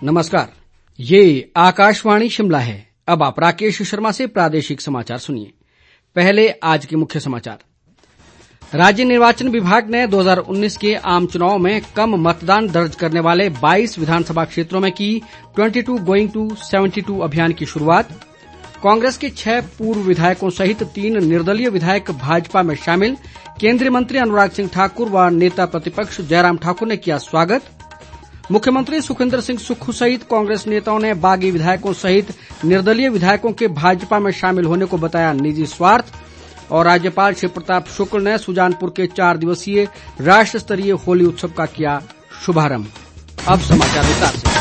नमस्कार, ये आकाशवाणी शिमला है। अब आप राकेश शर्मा से प्रादेशिक समाचार सुनिए। पहले आज के मुख्य समाचार। राज्य निर्वाचन विभाग ने 2019 के आम चुनाव में कम मतदान दर्ज करने वाले 22 विधानसभा क्षेत्रों में की 22 गोइंग टू 72 अभियान की शुरुआत। कांग्रेस के 6 पूर्व विधायकों सहित 3 निर्दलीय विधायक भाजपा में शामिल। केंद्रीय मंत्री अनुराग सिंह ठाकुर व नेता प्रतिपक्ष जयराम ठाकुर ने किया स्वागत। मुख्यमंत्री सुखविंदर सिंह सुक्खू सहित कांग्रेस नेताओं ने बागी विधायकों सहित निर्दलीय विधायकों के भाजपा में शामिल होने को बताया निजी स्वार्थ। और राज्यपाल शिव प्रताप शुक्ल ने सुजानपुर के 4 दिवसीय राष्ट्र स्तरीय होली उत्सव का किया शुभारंभ। अब समाचार विस्तार से।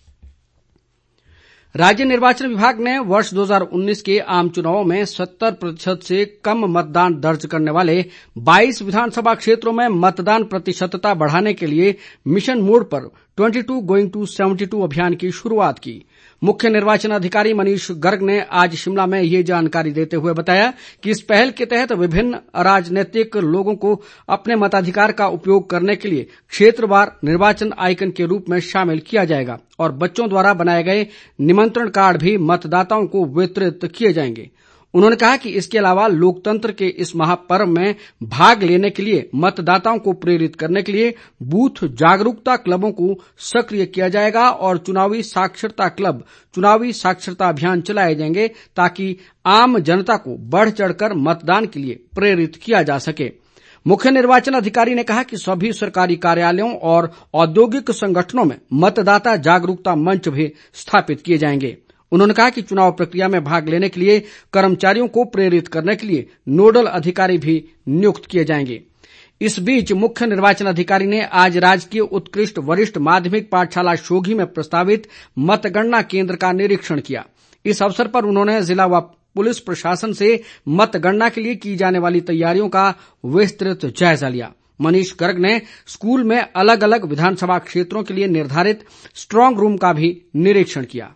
राज्य निर्वाचन विभाग ने वर्ष 2019 के आम चुनावों में 70% से कम मतदान दर्ज करने वाले 22 विधानसभा क्षेत्रों में मतदान प्रतिशतता बढ़ाने के लिए मिशन मोड पर 22 गोइंग टू 72 अभियान की शुरुआत की। मुख्य निर्वाचन अधिकारी मनीष गर्ग ने आज शिमला में ये जानकारी देते हुए बताया कि इस पहल के तहत विभिन्न अराजनैतिक लोगों को अपने मताधिकार का उपयोग करने के लिए क्षेत्रवार निर्वाचन आइकन के रूप में शामिल किया जाएगा और बच्चों द्वारा बनाए गए निमंत्रण कार्ड भी मतदाताओं को वितरित किए जाएंगे। उन्होंने कहा कि इसके अलावा लोकतंत्र के इस महापर्व में भाग लेने के लिए मतदाताओं को प्रेरित करने के लिए बूथ जागरूकता क्लबों को सक्रिय किया जाएगा और चुनावी साक्षरता क्लब चुनावी साक्षरता अभियान चलाए जाएंगे ताकि आम जनता को बढ़ चढ़कर मतदान के लिए प्रेरित किया जा सके। मुख्य निर्वाचन अधिकारी ने कहा कि सभी सरकारी कार्यालयों और औद्योगिक संगठनों में मतदाता जागरूकता मंच भी स्थापित किए जाएंगे। उन्होंने कहा कि चुनाव प्रक्रिया में भाग लेने के लिए कर्मचारियों को प्रेरित करने के लिए नोडल अधिकारी भी नियुक्त किए जाएंगे। इस बीच मुख्य निर्वाचन अधिकारी ने आज राजकीय उत्कृष्ट वरिष्ठ माध्यमिक पाठशाला शोघी में प्रस्तावित मतगणना केंद्र का निरीक्षण किया। इस अवसर पर उन्होंने जिला व पुलिस प्रशासन से मतगणना के लिए की जाने वाली तैयारियों का विस्तृत जायजा लिया। मनीष गर्ग ने स्कूल में अलग अलग विधानसभा क्षेत्रों के लिए निर्धारित स्ट्रांग रूम का भी निरीक्षण किया।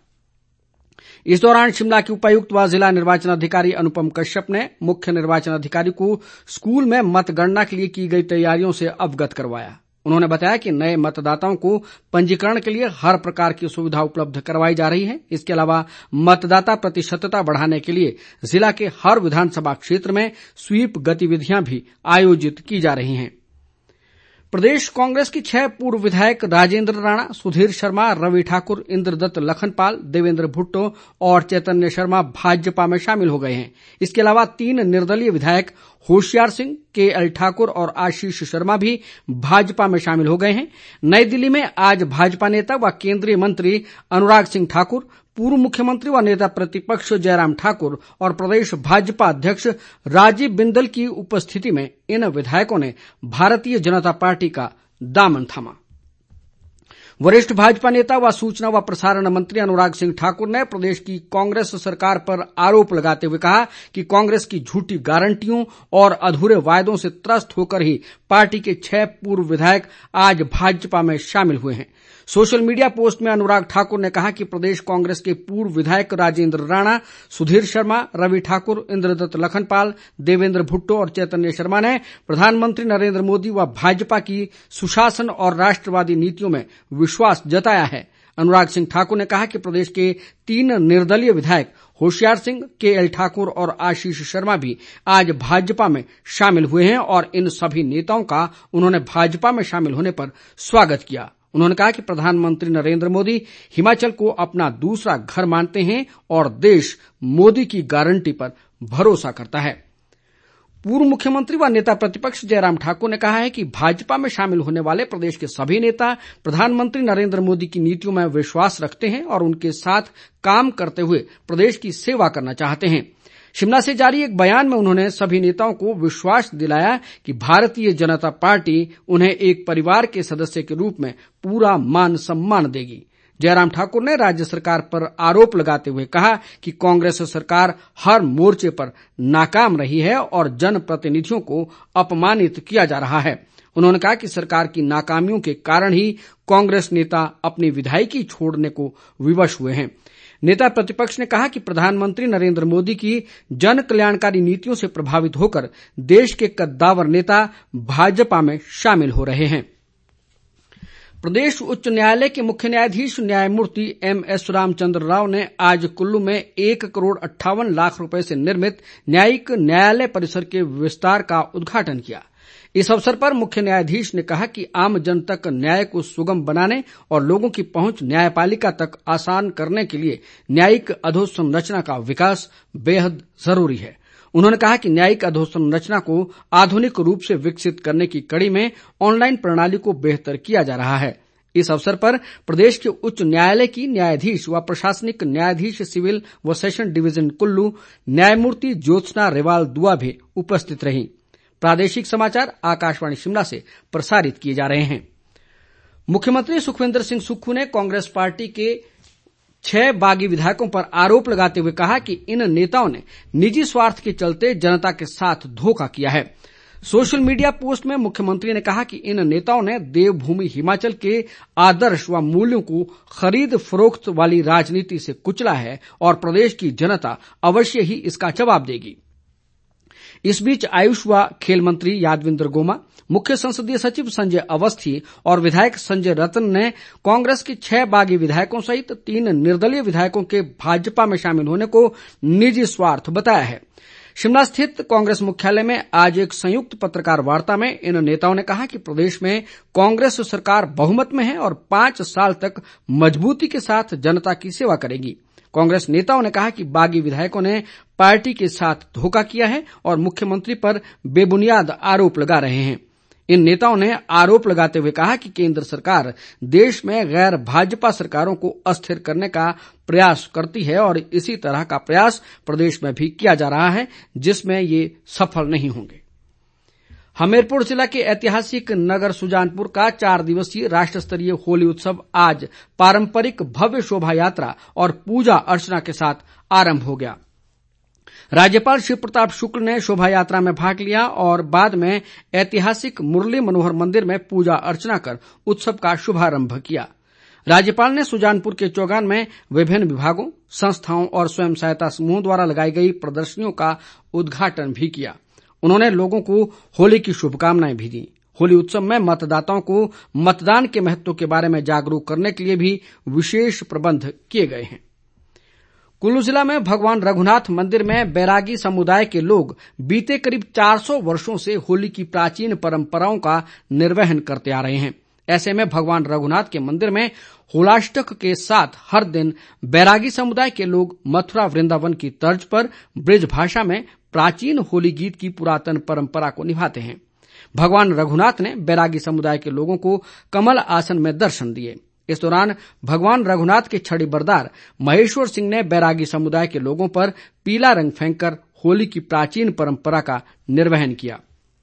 इस दौरान शिमला के उपायुक्त व जिला निर्वाचन अधिकारी अनुपम कश्यप ने मुख्य निर्वाचन अधिकारी को स्कूल में मतगणना के लिए की गई तैयारियों से अवगत करवाया। उन्होंने बताया कि नए मतदाताओं को पंजीकरण के लिए हर प्रकार की सुविधा उपलब्ध करवाई जा रही है। इसके अलावा मतदाता प्रतिशतता बढ़ाने के लिए जिला के हर विधानसभा क्षेत्र में स्वीप गतिविधियां भी आयोजित की जा रही हैं। प्रदेश कांग्रेस की 6 पूर्व विधायक राजेंद्र राणा, सुधीर शर्मा, रवि ठाकुर, इंद्रदत्त लखनपाल, देवेंद्र भुट्टो और चैतन्य शर्मा भाजपा में शामिल हो गए हैं। इसके अलावा 3 निर्दलीय विधायक होशियार सिंह, के.एल. ठाकुर और आशीष शर्मा भी भाजपा में शामिल हो गए हैं। नई दिल्ली में आज भाजपा नेता व केंद्रीय मंत्री अनुराग सिंह ठाकुर, पूर्व मुख्यमंत्री व नेता प्रतिपक्ष जयराम ठाकुर और प्रदेश भाजपा अध्यक्ष राजीव बिंदल की उपस्थिति में इन विधायकों ने भारतीय जनता पार्टी का दामन थामा। वरिष्ठ भाजपा नेता व सूचना व प्रसारण मंत्री अनुराग सिंह ठाकुर ने प्रदेश की कांग्रेस सरकार पर आरोप लगाते हुए कहा कि कांग्रेस की झूठी गारंटियों और अधूरे वायदों से त्रस्त होकर ही पार्टी के 6 पूर्व विधायक आज भाजपा में शामिल हुए हैं। सोशल मीडिया पोस्ट में अनुराग ठाकुर ने कहा कि प्रदेश कांग्रेस के पूर्व विधायक राजेंद्र राणा, सुधीर शर्मा, रवि ठाकुर, इंद्रदत्त लखनपाल, देवेंद्र भुट्टो और चैतन्य शर्मा ने प्रधानमंत्री नरेंद्र मोदी व भाजपा की सुशासन और राष्ट्रवादी नीतियों में विश्वास जताया है। अनुराग सिंह ठाकुर ने कहा कि प्रदेश के 3 निर्दलीय विधायक होशियार सिंह, के.एल. ठाकुर और आशीष शर्मा भी आज भाजपा में शामिल हुए हैं और इन सभी नेताओं का उन्होंने भाजपा में शामिल होने पर स्वागत किया। उन्होंने कहा कि प्रधानमंत्री नरेंद्र मोदी हिमाचल को अपना दूसरा घर मानते हैं और देश मोदी की गारंटी पर भरोसा करता है। पूर्व मुख्यमंत्री व नेता प्रतिपक्ष जयराम ठाकुर ने कहा है कि भाजपा में शामिल होने वाले प्रदेश के सभी नेता प्रधानमंत्री नरेंद्र मोदी की नीतियों में विश्वास रखते हैं और उनके साथ काम करते हुए प्रदेश की सेवा करना चाहते हैं। शिमला से जारी एक बयान में उन्होंने सभी नेताओं को विश्वास दिलाया कि भारतीय जनता पार्टी उन्हें एक परिवार के सदस्य के रूप में पूरा मान सम्मान देगी। जयराम ठाकुर ने राज्य सरकार पर आरोप लगाते हुए कहा कि कांग्रेस सरकार हर मोर्चे पर नाकाम रही है और जनप्रतिनिधियों को अपमानित किया जा रहा है। उन्होंने कहा कि सरकार की नाकामियों के कारण ही कांग्रेस नेता अपनी विधायकी छोड़ने को विवश हुए हैं। नेता प्रतिपक्ष ने कहा कि प्रधानमंत्री नरेंद्र मोदी की जन कल्याणकारी नीतियों से प्रभावित होकर देश के कद्दावर नेता भाजपा में शामिल हो रहे हैं। प्रदेश उच्च न्यायालय के मुख्य न्यायाधीश न्यायमूर्ति एमएस रामचंद्र राव ने आज कुल्लू में 1,58,00,000 रुपए से निर्मित न्यायिक न्यायालय परिसर के विस्तार का उद्घाटन किया। इस अवसर पर मुख्य न्यायाधीश ने कहा कि आम जन तक न्याय को सुगम बनाने और लोगों की पहुंच न्यायपालिका तक आसान करने के लिए न्यायिक अधोसंरचना का विकास बेहद जरूरी है। उन्होंने कहा कि न्यायिक अधोसंरचना को आधुनिक रूप से विकसित करने की कड़ी में ऑनलाइन प्रणाली को बेहतर किया जा रहा है। इस अवसर पर प्रदेश के उच्च न्यायालय की न्यायाधीश व प्रशासनिक न्यायाधीश सिविल व सेशन डिवीजन कुल्लू न्यायमूर्ति ज्योत्सना रेवाल दुआ भी उपस्थित रहीं। प्रादेशिक समाचार आकाशवाणी शिमला से प्रसारित किए जा रहे हैं। मुख्यमंत्री सुखविंदर सिंह सुक्खू ने कांग्रेस पार्टी के 6 बागी विधायकों पर आरोप लगाते हुए कहा कि इन नेताओं ने निजी स्वार्थ के चलते जनता के साथ धोखा किया है। सोशल मीडिया पोस्ट में मुख्यमंत्री ने कहा कि इन नेताओं ने देवभूमि हिमाचल के आदर्श व मूल्यों को खरीद फरोख्त वाली राजनीति से कुचला है और प्रदेश की जनता अवश्य ही इसका जवाब देगी। इस बीच आयुष व खेल मंत्री यादविंद्र गोमा, मुख्य संसदीय सचिव संजय अवस्थी और विधायक संजय रतन ने कांग्रेस के 6 बागी विधायकों सहित 3 निर्दलीय विधायकों के भाजपा में शामिल होने को निजी स्वार्थ बताया है। शिमला स्थित कांग्रेस मुख्यालय में आज एक संयुक्त पत्रकार वार्ता में इन नेताओं ने कहा कि प्रदेश में कांग्रेस सरकार बहुमत में है और 5 साल तक मजबूती के साथ जनता की सेवा करेगी। कांग्रेस नेताओं ने कहा कि बागी विधायकों ने पार्टी के साथ धोखा किया है और मुख्यमंत्री पर बेबुनियाद आरोप लगा रहे हैं। इन नेताओं ने आरोप लगाते हुए कहा कि केंद्र सरकार देश में गैर भाजपा सरकारों को अस्थिर करने का प्रयास करती है और इसी तरह का प्रयास प्रदेश में भी किया जा रहा है, जिसमें ये सफल नहीं होंगे। हमीरपुर जिला के ऐतिहासिक नगर सुजानपुर का 4 दिवसीय राष्ट्र स्तरीय होली उत्सव आज पारंपरिक भव्य शोभा यात्रा और पूजा अर्चना के साथ आरंभ हो गया। राज्यपाल शिव प्रताप शुक्ल ने शोभा यात्रा में भाग लिया और बाद में ऐतिहासिक मुरली मनोहर मंदिर में पूजा अर्चना कर उत्सव का शुभारंभ किया। राज्यपाल ने सुजानपुर के चौगान में विभिन्न विभागों, संस्थाओं और स्वयं सहायता समूहों द्वारा लगाई गई प्रदर्शनियों का उद्घाटन भी किया। उन्होंने लोगों को होली की शुभकामनाएं भी दी। होली उत्सव में मतदाताओं को मतदान के महत्व के बारे में जागरूक करने के लिए भी विशेष प्रबंध किए गए हैं। कुल्लू जिला में भगवान रघुनाथ मंदिर में बैरागी समुदाय के लोग बीते करीब 400 वर्षों से होली की प्राचीन परंपराओं का निर्वहन करते आ रहे हैं। ऐसे में भगवान रघुनाथ के मंदिर में होलाष्टक के साथ हर दिन बैरागी समुदाय के लोग मथुरा वृंदावन की तर्ज पर ब्रिज भाषा में प्राचीन होली गीत की पुरातन परंपरा को निभाते हैं। भगवान रघुनाथ ने बैरागी समुदाय के लोगों को कमल आसन में दर्शन दिए। इस दौरान भगवान रघुनाथ के छड़ी बरदार महेश्वर सिंह ने बैरागी समुदाय के लोगों पर पीला रंग फेंककर होली की प्राचीन परंपरा का निर्वहन किया।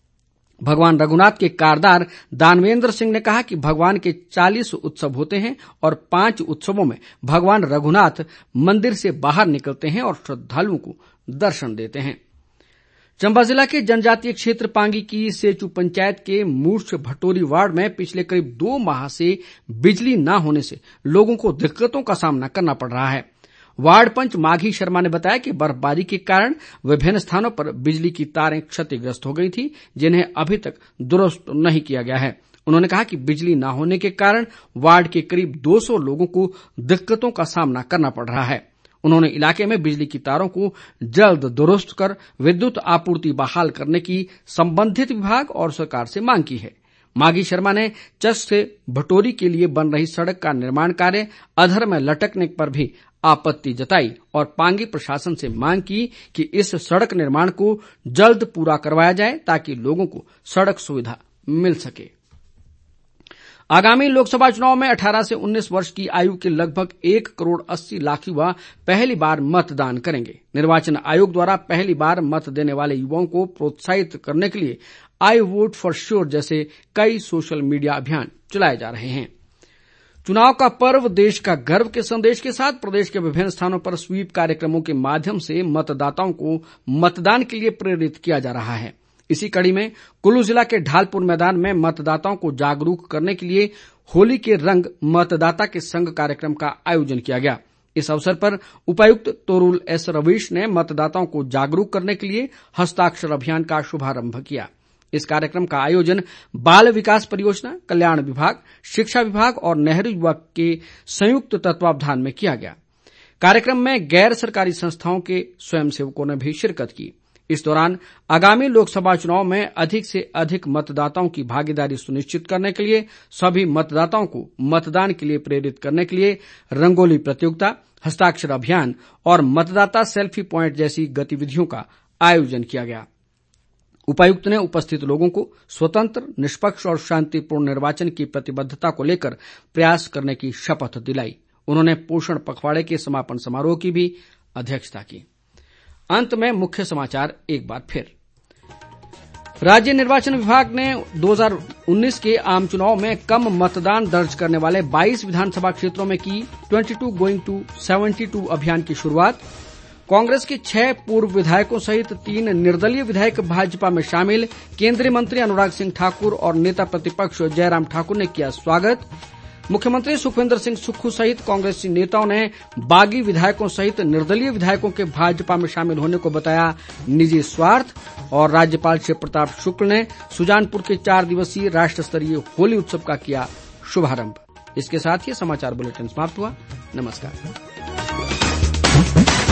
भगवान रघुनाथ के कारदार दानवेंद्र सिंह ने कहा कि भगवान के 40 उत्सव होते हैं और 5 उत्सवों में भगवान रघुनाथ मंदिर से बाहर निकलते हैं और श्रद्धालुओं को दर्शन देते हैं। चंबा जिला के जनजातीय क्षेत्र पांगी की सेचू पंचायत के मूर्छ भटोरी वार्ड में पिछले करीब 2 माह से बिजली न होने से लोगों को दिक्कतों का सामना करना पड़ रहा है। वार्ड पंच माघी शर्मा ने बताया कि बर्फबारी के कारण विभिन्न स्थानों पर बिजली की तारें क्षतिग्रस्त हो गई थी, जिन्हें अभी तक दुरुस्त नहीं किया गया है। उन्होंने कहा कि बिजली न होने के कारण वार्ड के करीब 200 लोगों को दिक्कतों का सामना करना पड़ रहा है। उन्होंने इलाके में बिजली की तारों को जल्द दुरुस्त कर विद्युत आपूर्ति बहाल करने की संबंधित विभाग और सरकार से मांग की है। माघी शर्मा ने चस से भटोरी के लिए बन रही सड़क का निर्माण कार्य अधर में लटकने पर भी आपत्ति जताई और पांगी प्रशासन से मांग की कि इस सड़क निर्माण को जल्द पूरा करवाया जाए ताकि लोगों को सड़क सुविधा मिल सके। आगामी लोकसभा चुनाव में 18 से 19 वर्ष की आयु के लगभग 1 करोड़ 80 लाख युवा पहली बार मतदान करेंगे। निर्वाचन आयोग द्वारा पहली बार मत देने वाले युवाओं को प्रोत्साहित करने के लिए आई वोट फॉर श्योर जैसे कई सोशल मीडिया अभियान चलाए जा रहे हैं। चुनाव का पर्व देश का गर्व के संदेश के साथ प्रदेश के विभिन्न स्थानों पर स्वीप कार्यक्रमों के माध्यम से मतदाताओं को मतदान के लिए प्रेरित किया जा रहा है। इसी कड़ी में कुल्लू जिला के ढालपुर मैदान में मतदाताओं को जागरूक करने के लिए होली के रंग मतदाता के संग कार्यक्रम का आयोजन किया गया। इस अवसर पर उपायुक्त तोरुल एस रवीश ने मतदाताओं को जागरूक करने के लिए हस्ताक्षर अभियान का शुभारंभ किया। इस कार्यक्रम का आयोजन बाल विकास परियोजना, कल्याण विभाग, शिक्षा विभाग और नेहरू युवा के संयुक्त तत्वावधान में किया गया। कार्यक्रम में गैर सरकारी संस्थाओं के स्वयंसेवकों ने भी शिरकत की। इस दौरान आगामी लोकसभा चुनाव में अधिक से अधिक मतदाताओं की भागीदारी सुनिश्चित करने के लिए सभी मतदाताओं को मतदान के लिए प्रेरित करने के लिए रंगोली प्रतियोगिता, हस्ताक्षर अभियान और मतदाता सेल्फी प्वाइंट जैसी गतिविधियों का आयोजन किया गया। उपायुक्त ने उपस्थित लोगों को स्वतंत्र, निष्पक्ष और शांतिपूर्ण निर्वाचन की प्रतिबद्धता को लेकर प्रयास करने की शपथ दिलाई। उन्होंने पोषण पखवाड़े के समापन समारोह की भी अध्यक्षता की। अंत में मुख्य समाचार एक बार फिर। राज्य निर्वाचन विभाग ने 2019 के आम चुनाव में कम मतदान दर्ज करने वाले 22 विधानसभा क्षेत्रों में की 22 गोइंग टू 72 अभियान की शुरुआत। कांग्रेस के 6 पूर्व विधायकों सहित 3 निर्दलीय विधायक भाजपा में शामिल। केंद्रीय मंत्री अनुराग सिंह ठाकुर और नेता प्रतिपक्ष जयराम ठाकुर ने किया स्वागत। मुख्यमंत्री सुखविंदर सिंह सुक्खू सहित कांग्रेसी नेताओं ने बागी विधायकों सहित निर्दलीय विधायकों के भाजपा में शामिल होने को बताया निजी स्वार्थ। और राज्यपाल शिव प्रताप शुक्ल ने सुजानपुर के 4 दिवसीय राष्ट्र स्तरीय होली उत्सव का किया शुभारंभ। इसके साथ ही समाचार बुलेटिन समाप्त हुआ। नमस्कार।